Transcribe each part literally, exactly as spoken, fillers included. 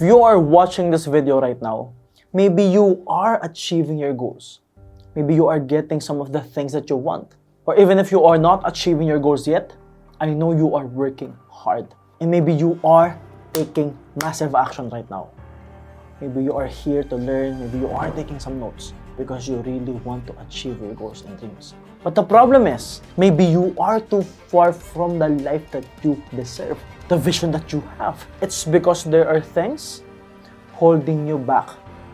If you are watching this video right now, maybe you are achieving your goals. Maybe you are getting some of the things that you want. Or even if you are not achieving your goals yet, I know you are working hard. And maybe you are taking massive action right now. Maybe you are here to learn, maybe you are taking some notes because you really want to achieve your goals and dreams. But the problem is, maybe you are too far from the life that you deserve, the vision that you have. It's because there are things holding you back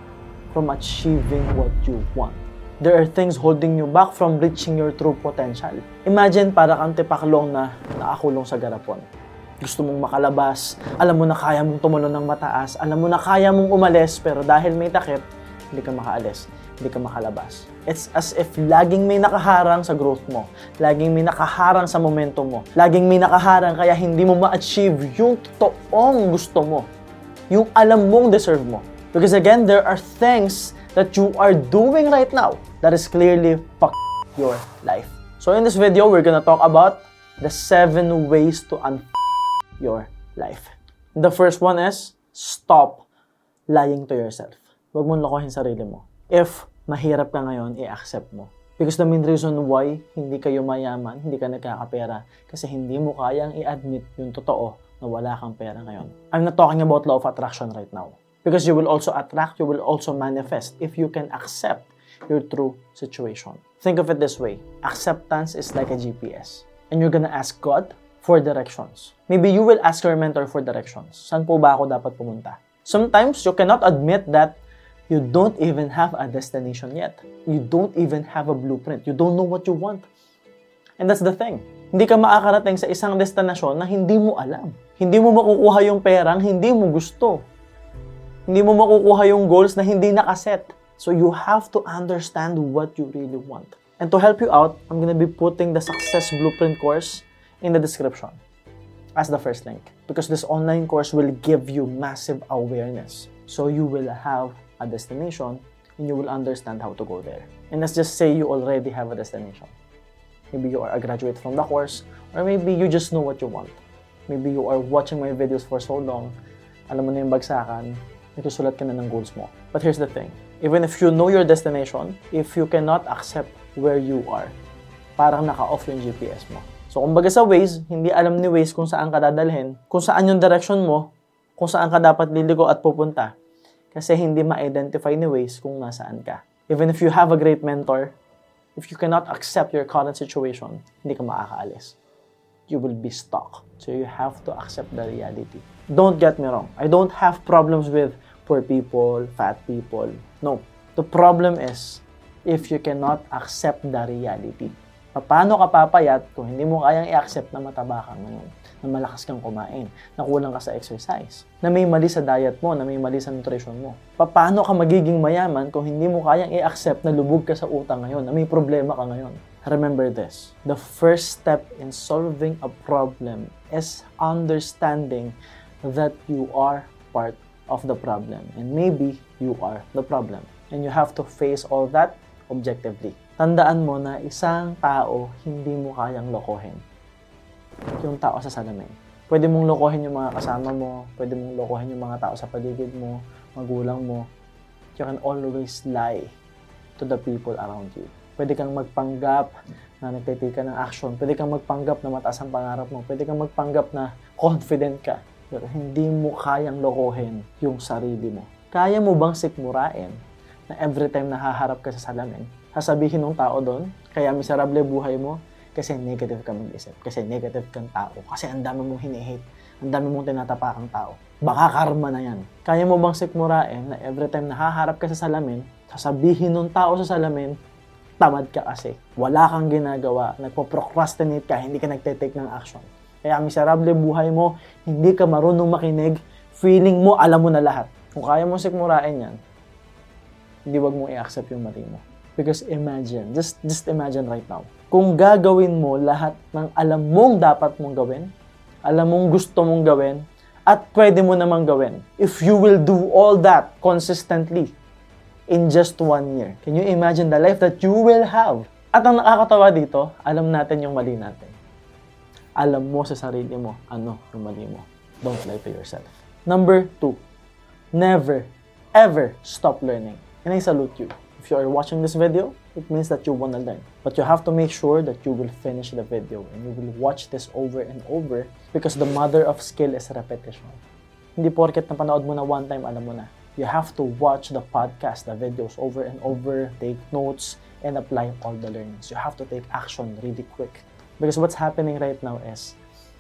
from achieving what you want. There are things holding you back from reaching your true potential. Imagine para kang tipaklong na nakakulong sa garapon. Gusto mong makalabas, alam mo na kaya mong tumulon ng mataas, alam mo na kaya mong umalis, pero dahil may takip, hindi ka makaalis, hindi ka makalabas. It's as if laging may nakaharang sa growth mo, laging may nakaharang sa momentum mo, laging may nakaharang kaya hindi mo ma-achieve yung totoong gusto mo, yung alam mong deserve mo. Because again, there are things that you are doing right now that is clearly fuck your life. So in this video, we're gonna talk about the seven ways to un your life. The first one is stop lying to yourself. Huwag mong lokohin sarili mo. If mahirap ka ngayon, i-accept mo. Because the main reason why hindi kayo mayaman, hindi ka nagkakapera, kasi hindi mo kayang i-admit yung totoo na wala kang pera ngayon. I'm not talking about law of attraction right now. Because you will also attract, you will also manifest if you can accept your true situation. Think of it this way. Acceptance is like a G P S. And you're gonna ask God for directions. Maybe you will ask your mentor for directions. Saan po ba ako dapat pumunta? Sometimes you cannot admit that you don't even have a destination yet. You don't even have a blueprint. You don't know what you want. And that's the thing. Hindi ka makakarating sa isang destinasyon na hindi mo alam. Hindi mo makukuha yung perang hindi mo gusto. Hindi mo makukuha yung goals na hindi nakaset. So you have to understand what you really want. And to help you out, I'm gonna be putting the Success Blueprint course in the description as the first link. Because this online course will give you massive awareness. So you will have a destination and you will understand how to go there. And let's just say you already have a destination. Maybe you are a graduate from the course, or maybe you just know what you want. Maybe you are watching my videos for so long, alam mo na yung bagsakan, nagsusulat ka na ng goals mo. But here's the thing, even if you know your destination, if you cannot accept where you are, parang naka-off yung G P S mo. So, kumbaga sa Waze, hindi alam ni Waze kung saan ka dadalhin, kung saan yung direction mo, kung saan ka dapat liligo at pupunta. Kasi hindi ma-identify ni Waze kung nasaan ka. Even if you have a great mentor, if you cannot accept your current situation, hindi ka makakaalis. You will be stuck. So, you have to accept the reality. Don't get me wrong. I don't have problems with poor people, fat people. No. The problem is, if you cannot accept the reality. Paano ka papayat kung hindi mo kayang i-accept na mataba ka ngayon, na malakas kang kumain, na kulang ka sa exercise, na may mali sa diet mo, na may mali sa nutrition mo? Paano ka magiging mayaman kung hindi mo kayang i-accept na lubog ka sa utang ngayon, na may problema ka ngayon? Remember this, the first step in solving a problem is understanding that you are part of the problem, and maybe you are the problem. And you have to face all that objectively. Tandaan mo na isang tao hindi mo kayang lokohin. Yung tao sa salamin. Pwede mong lokohin yung mga kasama mo, pwede mong lokohin yung mga tao sa paligid mo, magulang mo. You can always lie to the people around you. Pwede kang magpanggap na nagtitake ka ng action. Pwede kang magpanggap na mataas ang pangarap mo. Pwede kang magpanggap na confident ka. Pero hindi mo kayang lokohin yung sarili mo. Kaya mo bang sikmurain na every time nahaharap ka sa salamin, sasabihin ng tao doon, kaya miserable buhay mo, kasi negative ka mag-isip, kasi negative kang tao, kasi ang dami mong hini-hate, ang dami mong tinatapakang tao. Baka karma na yan. Kaya mo bang sikmurain na every time nahaharap ka sa salamin, sasabihin ng tao sa salamin, tamad ka kasi, wala kang ginagawa, nagpo-procrastinate ka, hindi ka nagte-take ng action. Kaya miserable buhay mo, hindi ka marunong makinig, feeling mo, alam mo na lahat. Kung kaya mo sikmurain yan, hindi wag mo i-accept yung mali mo. Because imagine, just, just imagine right now, kung gagawin mo lahat ng alam mong dapat mong gawin, alam mong gusto mong gawin, at pwede mo namang gawin, if you will do all that consistently in just one year, can you imagine the life that you will have? At ang nakakatawa dito, alam natin yung mali natin. Alam mo sa sarili mo, ano yung mali mo. Don't lie to yourself. Number two, never, ever stop learning. And I salute you. If you are watching this video, it means that you want to learn. But you have to make sure that you will finish the video and you will watch this over and over because the mother of skill is repetition. Hindi porket napanood mo na one time, alam mo na. You have to watch the podcast, the videos over and over, take notes, and apply all the learnings. You have to take action really quick. Because what's happening right now is,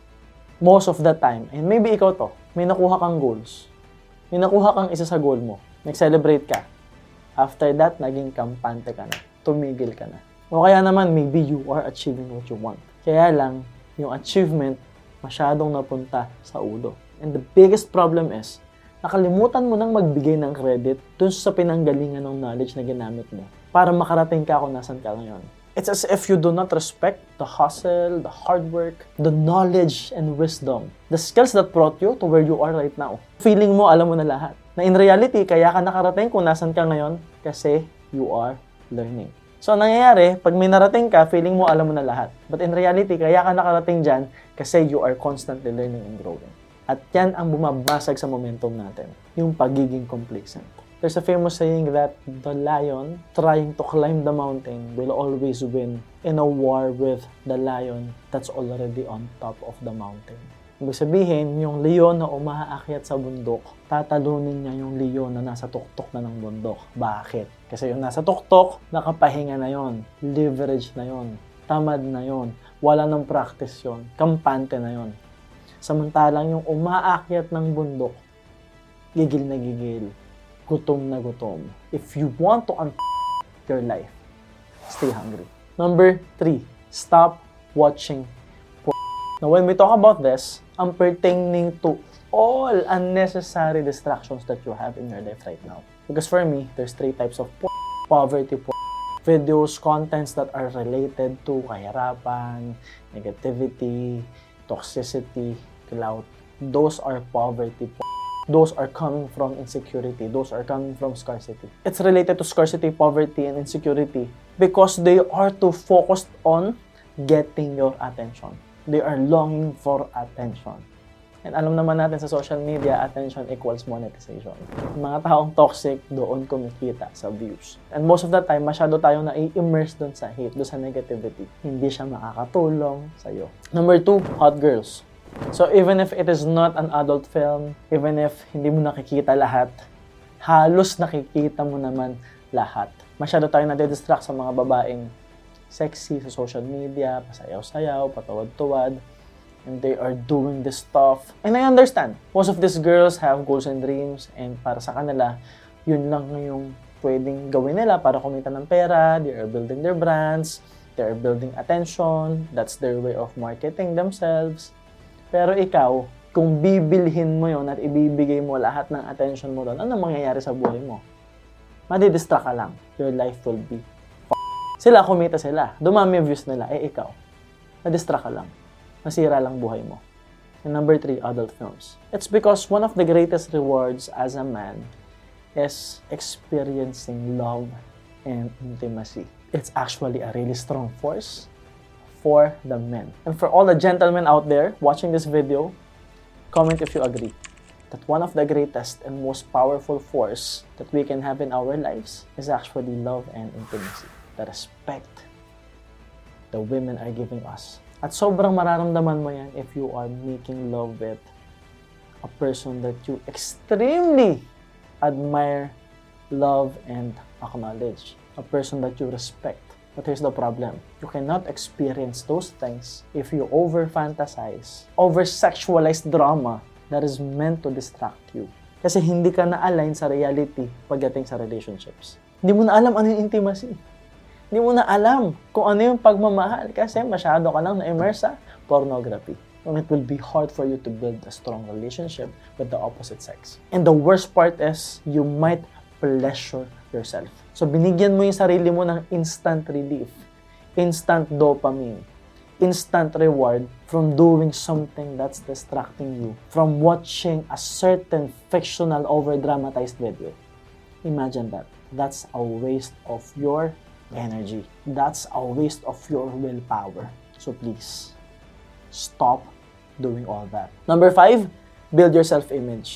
most of the time, and maybe ikaw to, may nakuha kang goals. May nakuha kang isa sa goal mo. Nag-celebrate ka. After that, naging kampante ka na. Tumigil ka na. O kaya naman, maybe you are achieving what you want. Kaya lang, yung achievement, masyadong napunta sa ulo. And the biggest problem is, nakalimutan mo nang magbigay ng credit dun sa pinanggalingan ng knowledge na ginamit mo para makarating ka kung nasan ka ngayon. It's as if you do not respect the hustle, the hard work, the knowledge and wisdom, the skills that brought you to where you are right now. Feeling mo, alam mo na lahat. Na in reality, kaya ka nakarating kung nasan ka ngayon kasi you are learning. So, nangyayari, pag may narating ka, feeling mo, alam mo na lahat. But in reality, kaya ka nakarating dyan kasi you are constantly learning and growing. At yan ang bumabasag sa momentum natin, yung pagiging complacent. There's a famous saying that the lion trying to climb the mountain will always win in a war with the lion that's already on top of the mountain. Ibig sabihin, yung leon na umaakyat sa bundok, tatalunin niya yung leon na nasa tuktok na ng bundok. Bakit? Kasi yung nasa tuktok, nakapahinga na yon, leverage na yon, tamad na yon, wala nang practice yon, kampante na yon. Samantalang yung umaakyat ng bundok, gigil na gigil, gutom na gutom. If you want to un- your life, stay hungry. Number three, stop watching porn. Now, when we talk about this, I'm pertaining to all unnecessary distractions that you have in your life right now. Because for me, there's three types of porn. Poverty porn, videos, contents that are related to kahirapan, negativity, toxicity, clout. Those are poverty porn. Those are coming from insecurity. Those are coming from scarcity. It's related to scarcity, poverty, and insecurity because they are too focused on getting your attention. They are longing for attention. And alam naman natin sa social media, attention equals monetization. Yung mga taong toxic, doon kumikita sa views. And most of the time, masyado tayong na-immerse doon sa hate, doon sa negativity. Hindi siya makakatulong sa'yo. Number two, hot girls. So even if it is not an adult film, even if hindi mo nakikita lahat, halos nakikita mo naman lahat. Masyado tayong nade-distract sa mga babaeng sexy sa social media, pasayaw-sayaw, patawad-tuwad, and they are doing this stuff. And I understand, most of these girls have goals and dreams, and para sa kanila, yun lang yung pwedeng gawin nila para kumita ng pera. They are building their brands, they are building attention, that's their way of marketing themselves. Pero ikaw, kung bibilhin mo yon at ibibigay mo lahat ng attention mo doon, ano mangyayari sa buhay mo? Madidistract ka lang. Your life will be f***. Sila, kumita sila. Dumami yung views nila. Eh, ikaw. Madidistract ka lang. Masira lang buhay mo. And number three, adult films. It's because one of the greatest rewards as a man is experiencing love and intimacy. It's actually a really strong force for the men. And for all the gentlemen out there watching this video, comment if you agree that one of the greatest and most powerful force that we can have in our lives is actually love and intimacy. The respect the women are giving us. At sobrang mararamdaman mo yan if you are making love with a person that you extremely admire, love, and acknowledge. A person that you respect. But here's the problem. You cannot experience those things if you over-fantasize, over-sexualize drama that is meant to distract you. Kasi hindi ka na-align sa reality pagdating sa relationships. Hindi mo na alam ano yung intimacy. Hindi mo na alam kung ano yung pagmamahal kasi masyado ka lang na-immerse sa pornography. And it will be hard for you to build a strong relationship with the opposite sex. And the worst part is, you might pleasure yourself. So, binigyan mo yung sarili mo ng instant relief, instant dopamine, instant reward from doing something that's distracting you, from watching a certain fictional over-dramatized video. Imagine that. That's a waste of your energy. That's a waste of your willpower. So please, stop doing all that. Number five, build your self-image.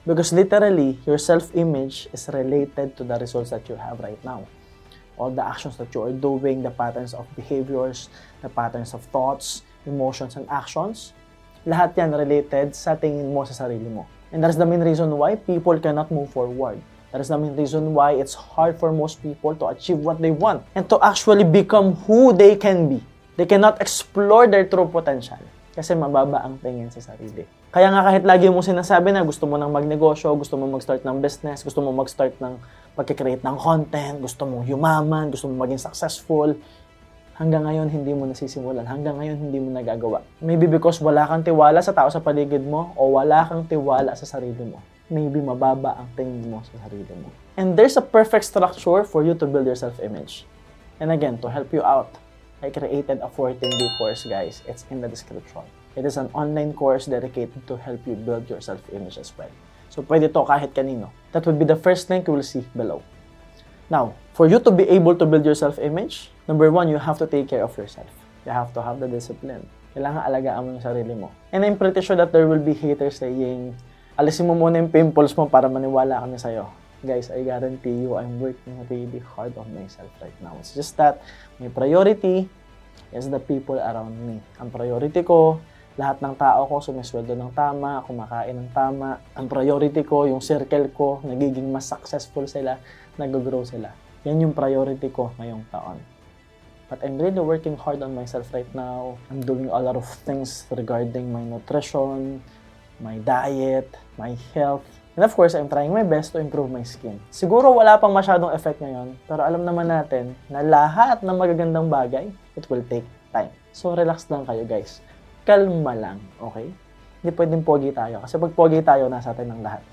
Because literally, your self-image is related to the results that you have right now. All the actions that you are doing, the patterns of behaviors, the patterns of thoughts, emotions, and actions, lahat yan related sa tingin mo sa sarili mo. And that's the main reason why people cannot move forward. That is the main reason why it's hard for most people to achieve what they want and to actually become who they can be. They cannot explore their true potential kasi mababa ang tingin sa sarili. Kaya nga kahit lagi mo sinasabi na gusto mo nang magnegosyo, gusto mo mag-start ng business, gusto mo mag-start ng pagkikreate ng content, gusto mo yumaman, gusto mo maging successful, hanggang ngayon hindi mo nasisimulan, hanggang ngayon hindi mo nagagawa. Maybe because wala kang tiwala sa tao sa paligid mo o wala kang tiwala sa sarili mo. Maybe mababa ang tingin mo sa sarili mo. And there's a perfect structure for you to build your self-image. And again, to help you out, I created a fourteen-day course, guys. It's in the description. It is an online course dedicated to help you build your self-image as well. So, pwede to kahit kanino. That would be the first link you will see below. Now, for you to be able to build your self-image, number one, you have to take care of yourself. You have to have the discipline. Kailangan alagaan mo yung sarili mo. And I'm pretty sure that there will be haters saying, alisin mo muna yung pimples mo para maniwala kami sa'yo. Guys, I guarantee you, I'm working really hard on myself right now. It's just that my priority is the people around me. Ang priority ko, lahat ng tao ko sumisweldo ng tama, kumakain ng tama. Ang priority ko, yung circle ko, nagiging mas successful sila, nag-grow sila. Yan yung priority ko ngayong taon. But I'm really working hard on myself right now. I'm doing a lot of things regarding my nutrition, my diet, my health. And of course, I'm trying my best to improve my skin. Siguro wala pang masyadong effect ngayon, pero alam naman natin na lahat ng magagandang bagay, it will take time. So relax lang kayo, guys. Kalma lang, okay? Hindi pwedeng pogi tayo. Kasi pag pogi tayo, nasa atin ang lahat.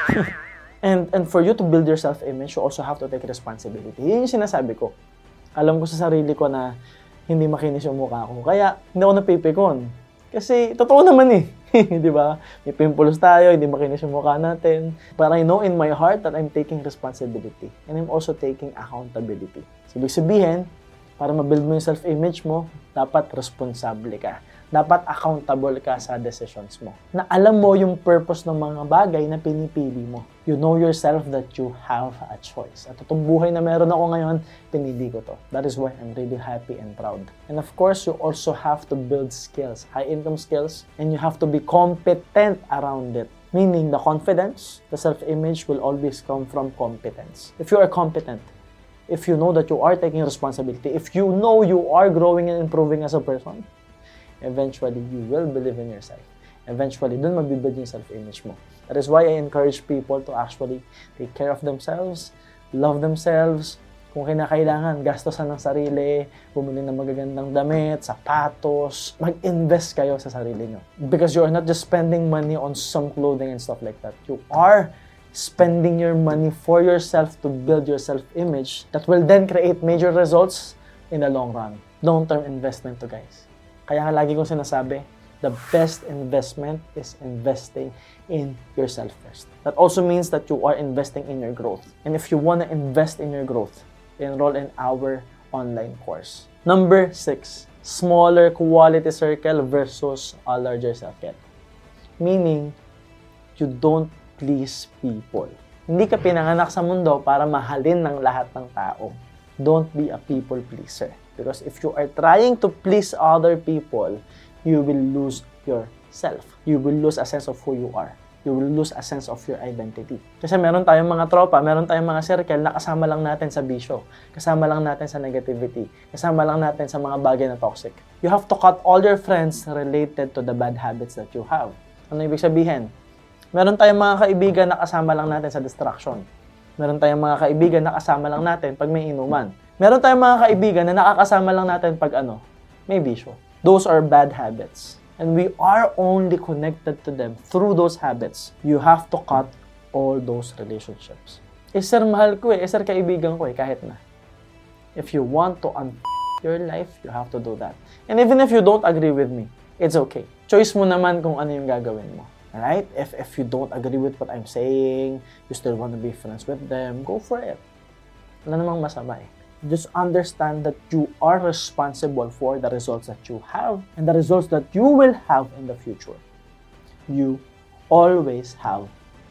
and and for you to build your self-image, you also have to take responsibility. Yun yung sinasabi ko. Alam ko sa sarili ko na hindi makinis yung mukha ko. Kaya hindi ako napipikon. Kasi totoo naman eh. Di ba? May pimples tayo, hindi makinis yung mukha natin. But I know in my heart that I'm taking responsibility. And I'm also taking accountability. So, ibig sabihin, para ma-build mo yung self-image mo, dapat responsable ka. Dapat accountable ka sa decisions mo. Na alam mo yung purpose ng mga bagay na pinipili mo. You know yourself that you have a choice. At itong buhay na meron ako ngayon, pinili ko to. That is why I'm really happy and proud. And of course, you also have to build skills, high-income skills, and you have to be competent around it. Meaning, the confidence, the self-image will always come from competence. If you are competent, if you know that you are taking responsibility, if you know you are growing and improving as a person, eventually, you will believe in yourself. Eventually, dun mabibuild yung self-image mo. That is why I encourage people to actually take care of themselves, love themselves. Kung kinakailangan, gastosan ng sarili, bumili ng magagandang damit, sapatos, mag-invest kayo sa sarili nyo. Because you are not just spending money on some clothing and stuff like that. You are spending your money for yourself to build your self-image that will then create major results in the long run. Long-term investment to, guys. Kaya nga lagi kong sinasabi, the best investment is investing in yourself first. That also means that you are investing in your growth. And if you want to invest in your growth, enroll in our online course. Number six, smaller quality circle versus a larger circle. Meaning, you don't please people. Hindi ka pinanganak sa mundo para mahalin ng lahat ng tao. Don't be a people pleaser. Because if you are trying to please other people, you will lose yourself. You will lose a sense of who you are. You will lose a sense of your identity. Kasi meron tayong mga tropa, meron tayong mga circle na kasama lang natin sa bisyo, kasama lang natin sa negativity, kasama lang natin sa mga bagay na toxic. You have to cut all your friends related to the bad habits that you have. Ano ibig sabihin? Meron tayong mga kaibigan na kasama lang natin sa distraction. Meron tayong mga kaibigan na kasama lang natin pag may inuman. Meron tayong mga kaibigan na nakakasama lang natin pag ano, may bisyo. Those are bad habits. And we are only connected to them through those habits. You have to cut all those relationships. Eh, sir, mahal ko eh. Eh, sir, kaibigan ko eh, kahit na. If you want to un- your life, you have to do that. And even if you don't agree with me, it's okay. Choice mo naman kung ano yung gagawin mo. Alright? If, if you don't agree with what I'm saying, you still want to be friends with them, go for it. Wala namang masama eh. Just understand that you are responsible for the results that you have and the results that you will have in the future. You always have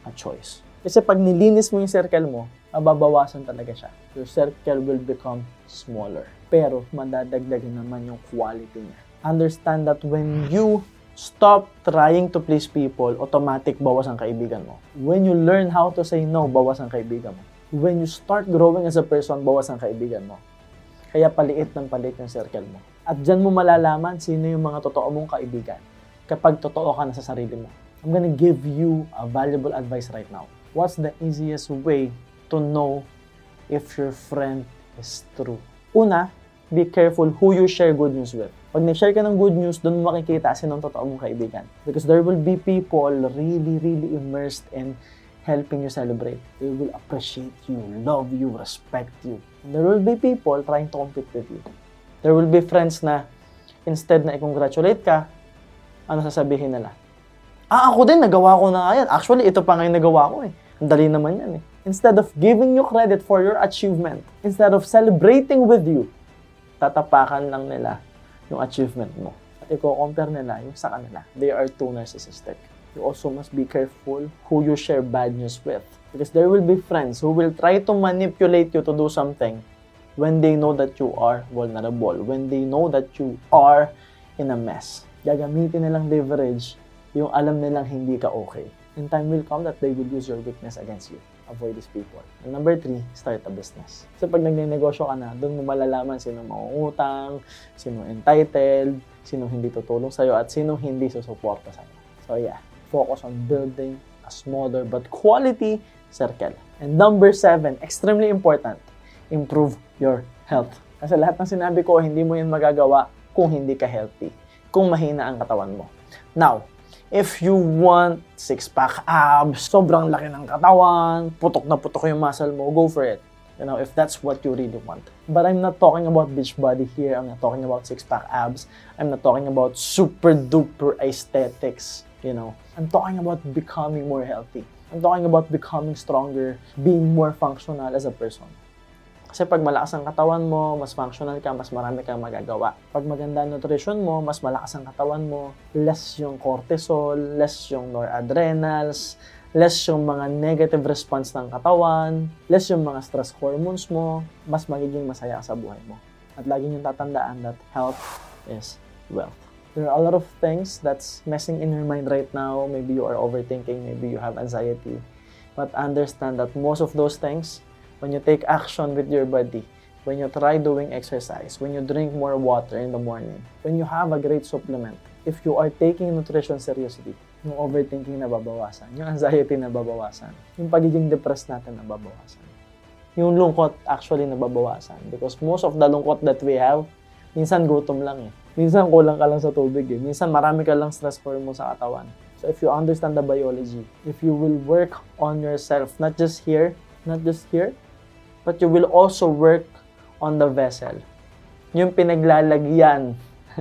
a choice. Kasi pag nilinis mo yung circle mo, mababawasan talaga siya. Your circle will become smaller. Pero madadagdagan naman yung quality niya. Understand that when you stop trying to please people, automatic bawas ang kaibigan mo. When you learn how to say no, bawas ang kaibigan mo. When you start growing as a person, bawas ang kaibigan mo. Kaya paliit ng paliit yung circle mo. At dyan mo malalaman sino yung mga totoo mong kaibigan kapag totoo ka na sa sarili mo. I'm gonna give you a valuable advice right now. What's the easiest way to know if your friend is true? Una, be careful who you share good news with. Pag nag-share ka ng good news, doon mo makikita sinong totoo mong kaibigan. Because there will be people really, really immersed in helping you celebrate. They will appreciate you, love you, respect you. And there will be people trying to compete with you. There will be friends na instead na i-congratulate ka, ano sasabihin nila? Ah, ako din, nagawa ko na yan. Actually, ito pa nga yung nagawa ko eh. Ang dali naman yan eh. Instead of giving you credit for your achievement, instead of celebrating with you, tatapakan lang nila yung achievement mo. At i-compare nila yung sa kanila. They are too narcissistic. You also must be careful who you share bad news with. Because there will be friends who will try to manipulate you to do something when they know that you are vulnerable, when they know that you are in a mess. Gagamitin nilang leverage yung alam nilang hindi ka okay. And time will come that they will use your weakness against you. Avoid these people. And number three, start a business. So pag nagnegosyo ka na, doon mo malalaman sino mangungutang, sino entitled, sino hindi tutulong sa'yo, at sino hindi susuporta sa'yo. So yeah, focus on building a smaller but quality circle. And number seven, extremely important, improve your health. Kasi lahat ng sinabi ko, hindi mo yan magagawa kung hindi ka healthy, kung mahina ang katawan mo. Now, if you want six-pack abs, sobrang laki ng katawan, putok na putok yung muscle mo, go for it. You know, if that's what you really want. But I'm not talking about beach body here. I'm not talking about six-pack abs. I'm not talking about super-duper aesthetics. You know, I'm talking about becoming more healthy. I'm talking about becoming stronger, being more functional as a person. Kasi pag malakas ang katawan mo, mas functional ka, mas marami kang magagawa. Pag maganda ang nutrition mo, mas malakas ang katawan mo, less yung cortisol, less yung noradrenals, less yung mga negative response ng katawan, less yung mga stress hormones mo, mas magiging masaya sa buhay mo. At lagi niyong tatandaan that health is wealth. There are a lot of things that's messing in your mind right now. Maybe you are overthinking, maybe you have anxiety. But understand that most of those things, when you take action with your body, when you try doing exercise, when you drink more water in the morning, when you have a great supplement, if you are taking nutrition seriously, yung overthinking na babawasan, yung anxiety na babawasan, yung pagiging depressed natin na babawasan, yung lungkot actually na babawasan. Because most of the lungkot that we have, minsan gutom lang eh. Minsan kulang ka lang sa tubig eh. Minsan marami ka lang stress hormone sa katawan. So if you understand the biology, if you will work on yourself, not just here, not just here, but you will also work on the vessel. Yung pinaglalagyan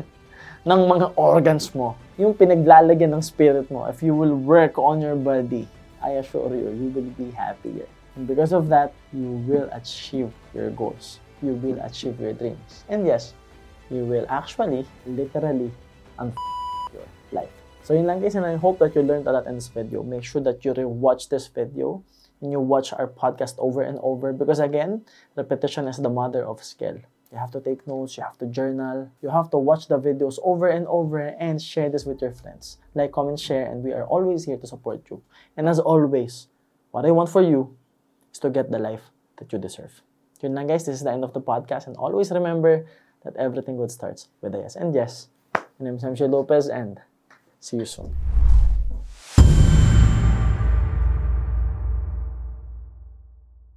ng mga organs mo. Yung pinaglalagyan ng spirit mo. If you will work on your body, I assure you, you will be happier. And because of that, you will achieve your goals. You will achieve your dreams. And yes, you will actually, literally, un- your life. So yun lang guys, and I hope that you learned a lot in this video. Make sure that you re-watch this video and you watch our podcast over and over because again, repetition is the mother of skill. You have to take notes, you have to journal, you have to watch the videos over and over and share this with your friends. Like, comment, share, and we are always here to support you. And as always, what I want for you is to get the life that you deserve. Yun lang guys, this is the end of the podcast, and always remember that everything good starts with a yes. And yes, my name is Hamshi Lopez, and see you soon.